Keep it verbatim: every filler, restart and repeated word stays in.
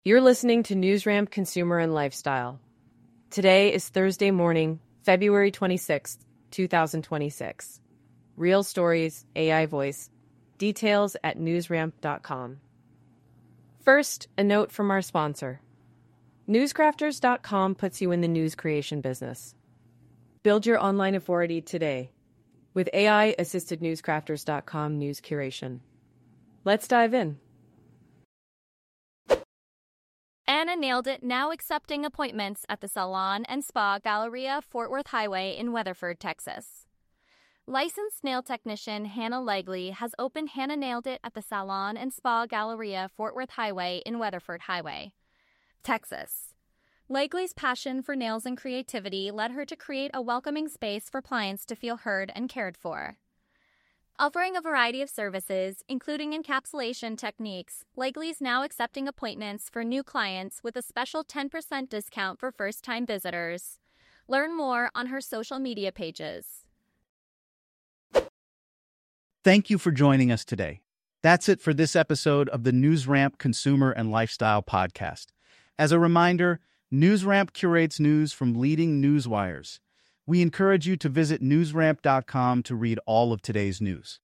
You're listening to NewsRamp Consumer and Lifestyle. Today is Thursday morning, February twenty-sixth, twenty twenty-six. Real stories, A I voice. Details at newsramp dot com. First, a note from our sponsor. newscrafters dot com puts you in the news creation business. Build your online authority today with A I-assisted newscrafters dot com news curation. Let's dive in. Anna nailed it, now accepting appointments at the Salon and Spa Galleria Fort Worth Highway in Weatherford, Texas. Licensed nail technician Hannah Legley has opened Hannah Nailed It at the Salon and Spa Galleria Fort Worth Highway in Weatherford Highway, Texas. Legley's passion for nails and creativity led her to create a welcoming space for clients to feel heard and cared for. Offering a variety of services, including encapsulation techniques, Legley's now accepting appointments for new clients with a special ten percent discount for first-time visitors. Learn more on her social media pages. Thank you for joining us today. That's it for this episode of the NewsRamp Consumer and Lifestyle Podcast. As a reminder, NewsRamp curates news from leading news wires. We encourage you to visit newsramp dot com to read all of today's news.